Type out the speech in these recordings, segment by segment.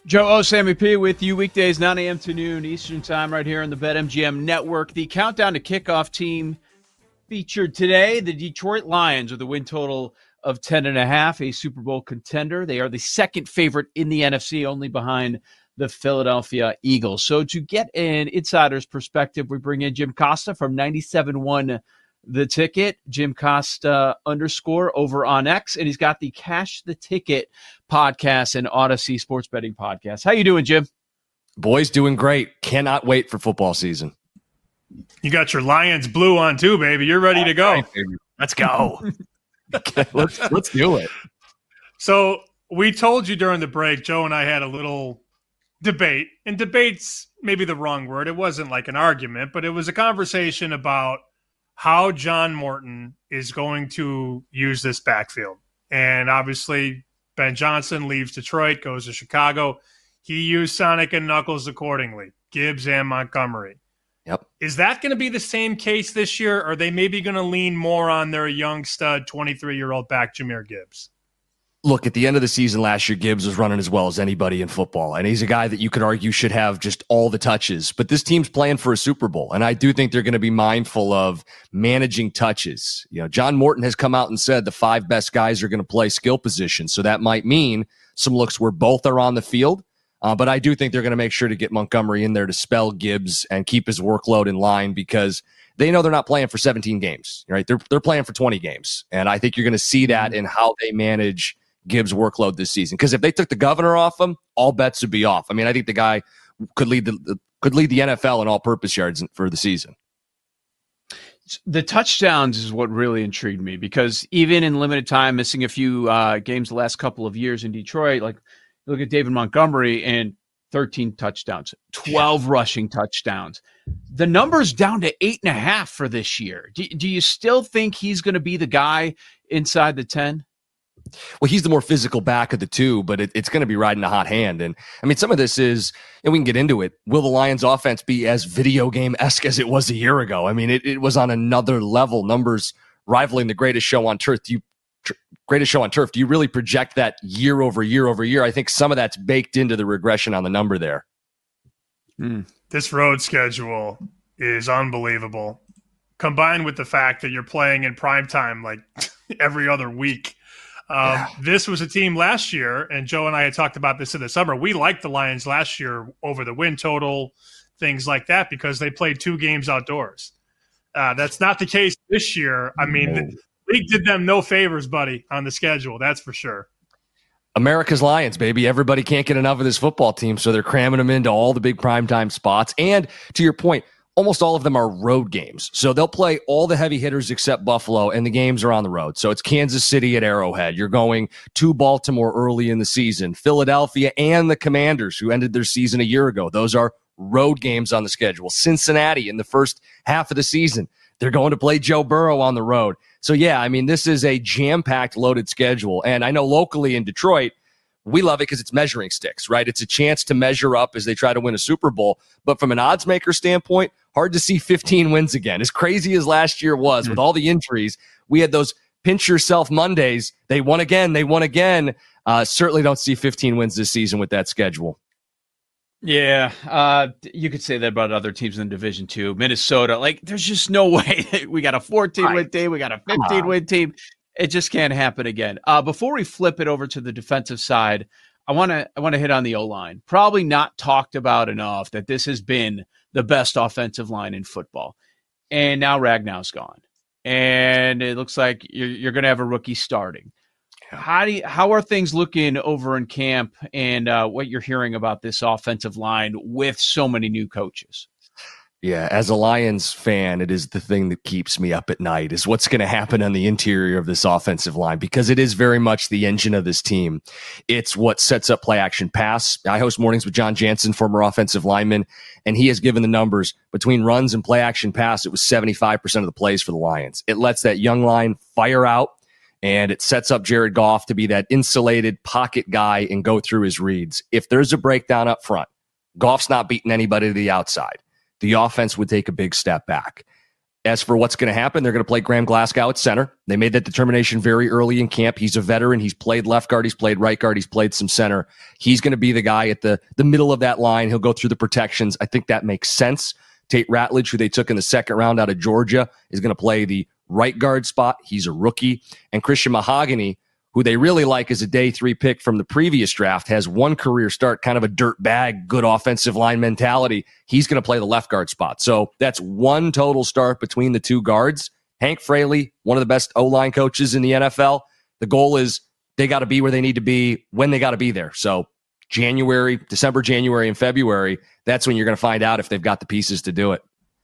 Joe O, Sammy P with you weekdays 9 a.m. to noon Eastern time right here on the BetMGM Network. The countdown to kickoff team featured today, the Detroit Lions with a win total of 10.5, a Super Bowl contender. They are the second favorite in the NFC, only behind the Philadelphia Eagles. So to get an insider's perspective, we bring in Jim Costa from 97.1 The Ticket, Jim Costa _ over on X, and he's got the Cash the Ticket podcast and Odyssey sports betting podcast. How you doing, Jim? Boys, doing great. Cannot wait for football season. You got your Lions blue on too, baby. You're ready to go. Right, let's go. let's do it. So we told you during the break, Joe and I had a little debate, and debate's maybe the wrong word. It wasn't like an argument, but it was a conversation about how John Morton is going to use this backfield. And obviously, Ben Johnson leaves Detroit, goes to Chicago. He used Sonic and Knuckles accordingly, Gibbs and Montgomery. Yep. Is that going to be the same case this year, or are they maybe going to lean more on their young stud, 23-year-old back, Jahmyr Gibbs? Look, at the end of the season last year, Gibbs was running as well as anybody in football. And he's a guy that you could argue should have just all the touches. But this team's playing for a Super Bowl. And I do think they're going to be mindful of managing touches. You know, John Morton has come out and said the 5 best guys are going to play skill positions. So that might mean some looks where both are on the field. But I do think they're going to make sure to get Montgomery in there to spell Gibbs and keep his workload in line, because they know they're not playing for 17 games, right? They're playing for 20 games. And I think you're going to see that in how they manage Gibbs' workload this season. Because if they took the governor off him, all bets would be off. I mean, I think the guy could lead the NFL in all-purpose yards for the season. The touchdowns is what really intrigued me, because even in limited time, missing a few games the last couple of years in Detroit, like look at David Montgomery and 13 touchdowns, 12 rushing touchdowns. The number's down to 8.5 for this year. Do you still think he's going to be the guy inside the 10? Well, he's the more physical back of the two, but it's going to be riding a hot hand. And I mean, some of this is, and we can get into it. Will the Lions offense be as video game-esque as it was a year ago? I mean, it was on another level, numbers rivaling the greatest show on turf. Do you really project that year over year over year? I think some of that's baked into the regression on the number there. This road schedule is unbelievable, combined with the fact that you're playing in primetime like every other week. This was a team last year, and Joe and I had talked about this in the summer. We liked the Lions last year over the win total, things like that, because they played 2 games outdoors. That's not the case this year. I mean, the league did them no favors, buddy, on the schedule. That's for sure. America's Lions, baby. Everybody can't get enough of this football team, so they're cramming them into all the big primetime spots. And to your point, almost all of them are road games. So they'll play all the heavy hitters except Buffalo, and the games are on the road. So it's Kansas City at Arrowhead. You're going to Baltimore early in the season. Philadelphia and the Commanders, who ended their season a year ago. Those are road games on the schedule. Cincinnati in the first half of the season. They're going to play Joe Burrow on the road. So, yeah, I mean, this is a jam-packed, loaded schedule. And I know locally in Detroit, we love it because it's measuring sticks, right? It's a chance to measure up as they try to win a Super Bowl. But from an odds maker standpoint, hard to see 15 wins again. As crazy as last year was with all the injuries, we had those pinch yourself Mondays. They won again. Certainly don't see 15 wins this season with that schedule. Yeah, you could say that about other teams in the division too. Minnesota, like there's just no way we got a 14-win team, we got a 15-win team. It just can't happen again. Before we flip it over to the defensive side, I want to hit on the O-line. Probably not talked about enough that this has been the best offensive line in football, and now Ragnow's gone, and it looks like you're going to have a rookie starting. How are things looking over in camp, and what you're hearing about this offensive line with so many new coaches? Yeah, as a Lions fan, it is the thing that keeps me up at night is what's going to happen on the interior of this offensive line, because it is very much the engine of this team. It's what sets up play action pass. I host mornings with John Jansen, former offensive lineman, and he has given the numbers between runs and play action pass. It was 75% of the plays for the Lions. It lets that young line fire out, and it sets up Jared Goff to be that insulated pocket guy and go through his reads. If there's a breakdown up front, Goff's not beating anybody to the outside. The offense would take a big step back. As for what's going to happen, they're going to play Graham Glasgow at center. They made that determination very early in camp. He's a veteran. He's played left guard. He's played right guard. He's played some center. He's going to be the guy at the middle of that line. He'll go through the protections. I think that makes sense. Tate Ratledge, who they took in the second round out of Georgia, is going to play the right guard spot. He's a rookie. And Christian Mahogany, who they really like as a day 3 pick from the previous draft, has one career start, kind of a dirt bag, good offensive line mentality. He's going to play the left guard spot. So that's one total start between the two guards. Hank Fraley, one of the best O-line coaches in the NFL. The goal is they got to be where they need to be when they got to be there. So December, January, and February, that's when you're going to find out if they've got the pieces to do it.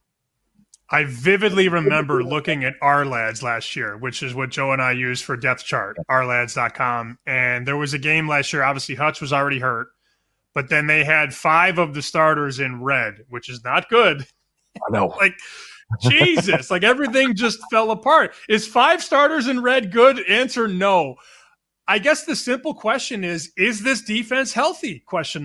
I vividly remember looking at Ourlads last year, which is what Joe and I use for depth chart, ourlads.com. And there was a game last year. Obviously, Hutch was already hurt, but then they had 5 of the starters in red, which is not good. I know. Like, Jesus, like everything just fell apart. Is 5 starters in red good? Answer no. I guess the simple question is this defense healthy? ?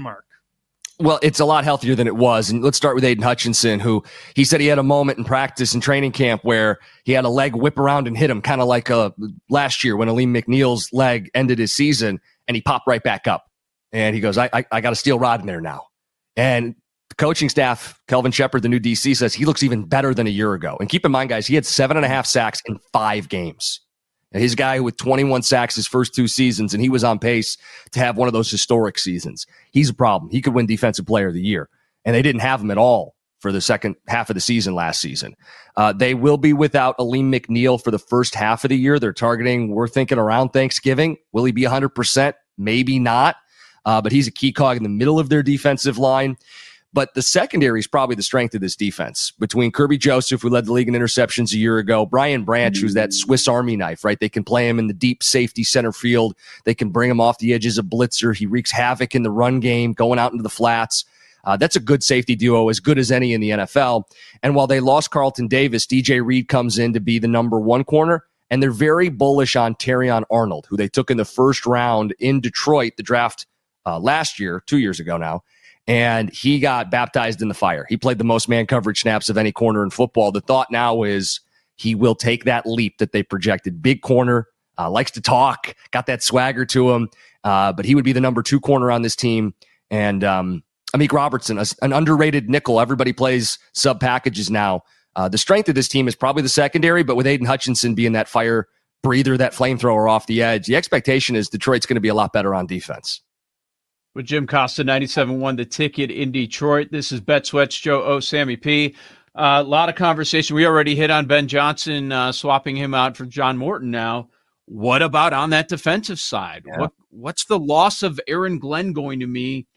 Well, it's a lot healthier than it was. And let's start with Aiden Hutchinson, who he said he had a moment in practice and training camp where he had a leg whip around and hit him, kind of like last year when Aleem McNeil's leg ended his season, and he popped right back up. And he goes, I got a steel rod in there now. And the coaching staff, Kelvin Shepard, the new DC, says he looks even better than a year ago. And keep in mind, guys, he had 7.5 sacks in 5 games. And he's a guy with 21 sacks his first 2 seasons, and he was on pace to have one of those historic seasons. He's a problem. He could win Defensive Player of the Year, and they didn't have him at all for the second half of the season last season. They will be without Aleem McNeil for the first half of the year. They're targeting, we're thinking around Thanksgiving. Will he be 100%? Maybe not, but he's a key cog in the middle of their defensive line. But the secondary is probably the strength of this defense. Between Kirby Joseph, who led the league in interceptions a year ago, Brian Branch, who's that Swiss Army knife, right? They can play him in the deep safety center field. They can bring him off the edges of blitzer. He wreaks havoc in the run game, going out into the flats. That's a good safety duo, as good as any in the NFL. And while they lost Carlton Davis, DJ Reed comes in to be the number 1 corner. And they're very bullish on Terrion Arnold, who they took in the first round in Detroit, the draft last year, 2 years ago now. And he got baptized in the fire. He played the most man coverage snaps of any corner in football. The thought now is he will take that leap that they projected. Big corner, likes to talk, got that swagger to him. But he would be the number 2 corner on this team. And Amik Robertson, an underrated nickel. Everybody plays sub packages now. The strength of this team is probably the secondary, but with Aiden Hutchinson being that fire breather, that flamethrower off the edge, the expectation is Detroit's going to be a lot better on defense. With Jim Costa, 97.1 The Ticket in Detroit. This is Bet Sweats, Joe O, Sammy P. A lot of conversation. We already hit on Ben Johnson, swapping him out for John Morton now. What about on that defensive side? Yeah. What's the loss of Aaron Glenn going to mean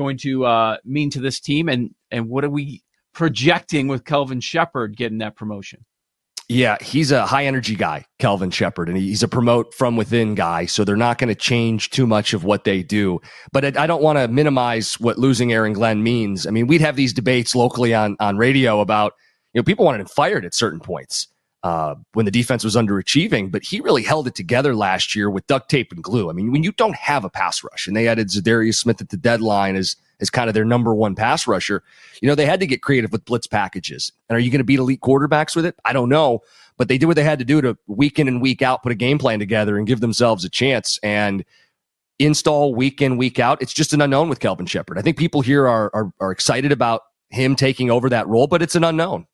to this team? And what are we projecting with Kelvin Shepard getting that promotion? Yeah, he's a high-energy guy, Kelvin Shepard, and he's a promote-from-within guy, so they're not going to change too much of what they do. But I don't want to minimize what losing Aaron Glenn means. I mean, we'd have these debates locally on radio about, people wanted him fired at certain points when the defense was underachieving, but he really held it together last year with duct tape and glue. I mean, when you don't have a pass rush, and they added Zadarius Smith at the deadline as kind of their number 1 pass rusher, they had to get creative with blitz packages. And are you going to beat elite quarterbacks with it? I don't know. But they did what they had to do to week in and week out, put a game plan together and give themselves a chance. And install week in, week out, it's just an unknown with Kelvin Shepard. I think people here are excited about him taking over that role, but it's an unknown.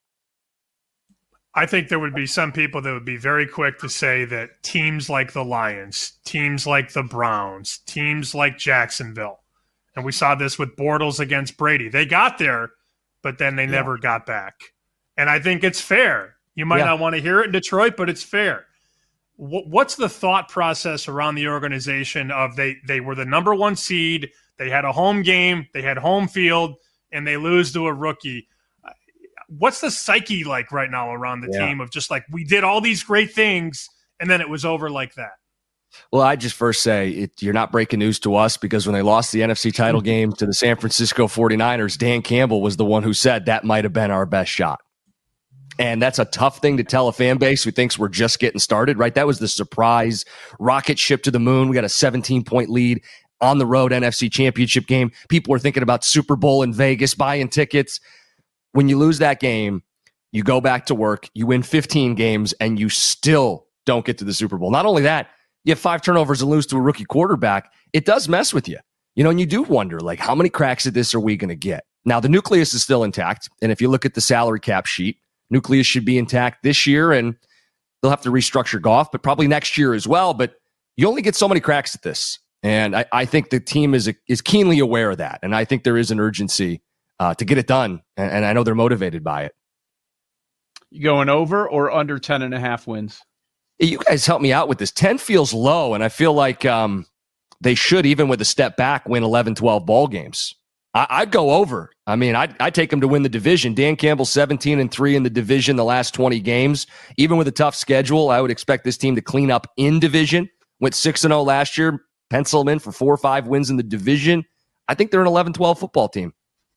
I think there would be some people that would be very quick to say that teams like the Lions, teams like the Browns, teams like Jacksonville, and we saw this with Bortles against Brady. They got there, but then they never got back. And I think it's fair. You might not want to hear it in Detroit, but it's fair. What's the thought process around the organization of they were the number 1 seed, they had a home game, they had home field, and they lose to a rookie? What's the psyche like right now around the team of just like, we did all these great things, and then it was over like that? Well, I just first say you're not breaking news to us, because when they lost the NFC title game to the San Francisco 49ers, Dan Campbell was the one who said that might have been our best shot. And that's a tough thing to tell a fan base who thinks we're just getting started, right? That was the surprise rocket ship to the moon. We got a 17-point lead on the road NFC Championship game. People were thinking about Super Bowl in Vegas, buying tickets. When you lose that game, You go back to work, you win 15 games, and you still don't get to the Super Bowl. Not only that, you have 5 turnovers and lose to a rookie quarterback. It does mess with you. And you do wonder, like, how many cracks at this are we going to get? Now, the nucleus is still intact. And if you look at the salary cap sheet, nucleus should be intact this year, and they'll have to restructure Goff, but probably next year as well. But you only get so many cracks at this. And I think the team is keenly aware of that. And I think there is an urgency to get it done. And I know they're motivated by it. You going over or under 10.5 wins? You guys help me out with this. 10 feels low, and I feel like they should, even with a step back, win 11, 12 ball games. I'd go over. I mean, I'd take them to win the division. Dan Campbell 17-3 in the division the last 20 games. Even with a tough schedule, I would expect this team to clean up in division. Went 6-0 last year. Pencil them in for 4 or 5 wins in the division. I think they're an 11-12 football team.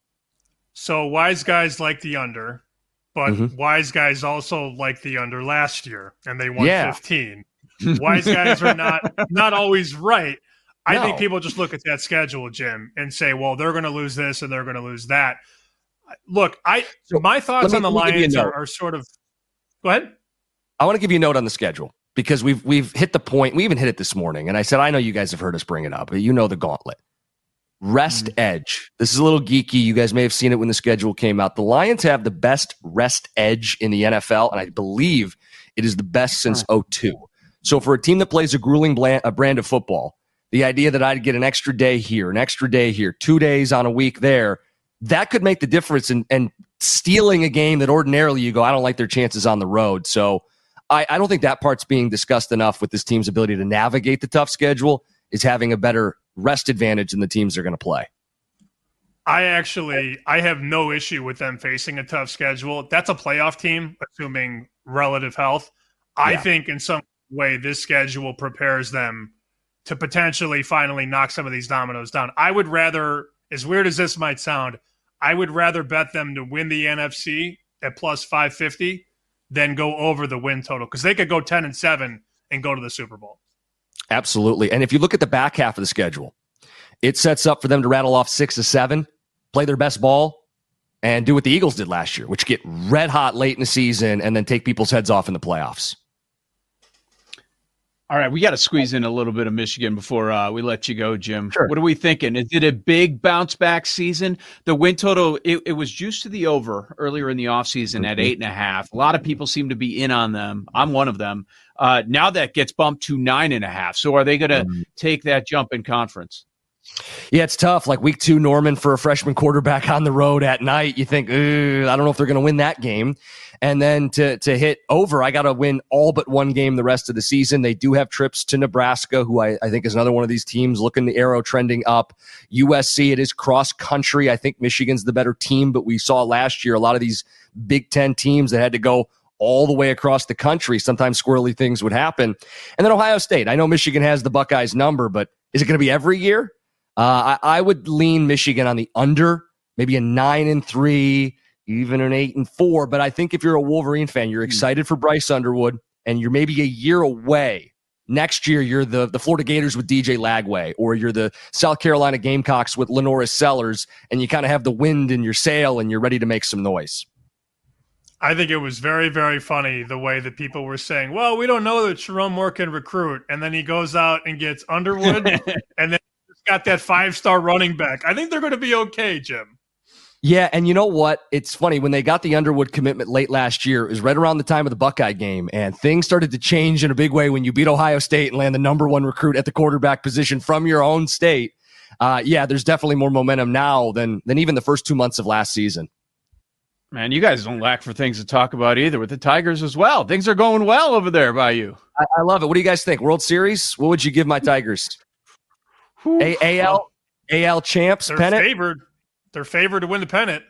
So wise guys like the under, but wise guys also like the under last year, and they won 15. Wise guys are not always right. I think people just look at that schedule, Jim, and say, well, they're going to lose this and they're going to lose that. Look, my thoughts on the Lions are sort of – go ahead. I want to give you a note on the schedule because we've hit the point. We even hit it this morning, and I said, I know you guys have heard us bring it up, but you know the gauntlet. Rest edge. This is a little geeky. You guys may have seen it when the schedule came out. The Lions have the best rest edge in the NFL, and I believe it is the best since 2002. So for a team that plays a grueling brand of football, the idea that I'd get an extra day here, an extra day here, 2 days on a week there, that could make the difference in stealing a game that ordinarily you go, I don't like their chances on the road. So I don't think that part's being discussed enough with this team's ability to navigate the tough schedule is having a better rest advantage than the teams they're going to play. I have no issue with them facing a tough schedule. That's a playoff team, assuming relative health. I think in some way this schedule prepares them to potentially finally knock some of these dominoes down. I would rather, as weird as this might sound, I would rather bet them to win the NFC at plus 550 than go over the win total, because they could go 10-7 and go to the Super Bowl. Absolutely. And if you look at the back half of the schedule, it sets up for them to rattle off 6-7, play their best ball, and do what the Eagles did last year, which get red hot late in the season and then take people's heads off in the playoffs. All right, we got to squeeze in a little bit of Michigan before we let you go, Jim. Sure. What are we thinking? Is it a big bounce back season? The win total, it was juiced to the over earlier in the offseason at 8.5. A lot of people seem to be in on them. I'm one of them. Now that gets bumped to 9.5. So are they going to take that jump in conference? Yeah, it's tough. Like week 2, Norman for a freshman quarterback on the road at night. You think, I don't know if they're going to win that game. And then to hit over, I got to win all but one game the rest of the season. They do have trips to Nebraska, who I think is another one of these teams looking the arrow trending up. USC, it is cross country. I think Michigan's the better team, but we saw last year a lot of these Big Ten teams that had to go all the way across the country. Sometimes squirrely things would happen. And then Ohio State. I know Michigan has the Buckeyes number, but is it going to be every year? I would lean Michigan on the under, maybe a 9-3, even an 8-4. But I think if you're a Wolverine fan, you're excited for Bryce Underwood, and you're maybe a year away. Next year, you're the Florida Gators with DJ Lagway, or you're the South Carolina Gamecocks with Lenora Sellers, and you kind of have the wind in your sail, and you're ready to make some noise. I think it was very, very funny the way that people were saying, well, we don't know that Sherrone Moore can recruit. And then he goes out and gets Underwood, and then got that 5-star running back. I think they're going to be okay, Jim. Yeah, and you know what? It's funny. When they got the Underwood commitment late last year, it was right around the time of the Buckeye game, and things started to change in a big way when you beat Ohio State and land the number 1 recruit at the quarterback position from your own state. There's definitely more momentum now than even the first 2 months of last season. Man, you guys don't lack for things to talk about either with the Tigers as well. Things are going well over there by you. I love it. What do you guys think? World Series? What would you give my Tigers? AL champs pennant. They're favored to win the pennant.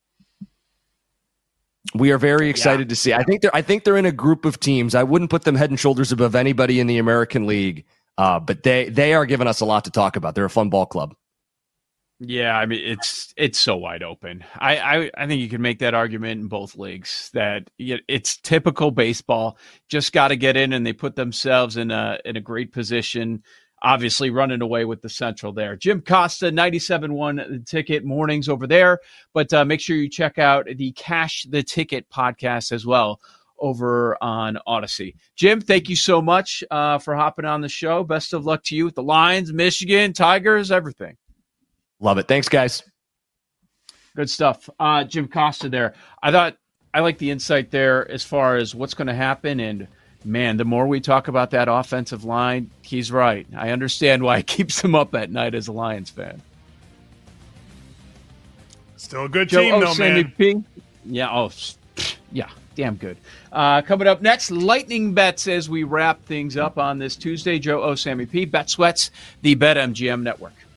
We are very excited to see. I think they're in a group of teams. I wouldn't put them head and shoulders above anybody in the American League, but they are giving us a lot to talk about. They're a fun ball club. Yeah, I mean it's so wide open. I think you can make that argument in both leagues that it's typical baseball. Just got to get in, and they put themselves in a great position. obviously running away with the Central there. Jim Costa, 97.1 The Ticket mornings over there. But make sure you check out the Cash the Ticket podcast as well over on Odyssey. Jim, thank you so much for hopping on the show. Best of luck to you with the Lions, Michigan, Tigers, everything. Love it. Thanks, guys. Good stuff. Jim Costa there. I like the insight there as far as what's going to happen. And, man, the more we talk about that offensive line, he's right. I understand why it keeps him up at night as a Lions fan. Still a good team, though, man. P. Yeah, yeah, damn good. Coming up next, lightning bets as we wrap things up on this Tuesday. Joe O. Sammy P. Bet Sweats, the BetMGM Network.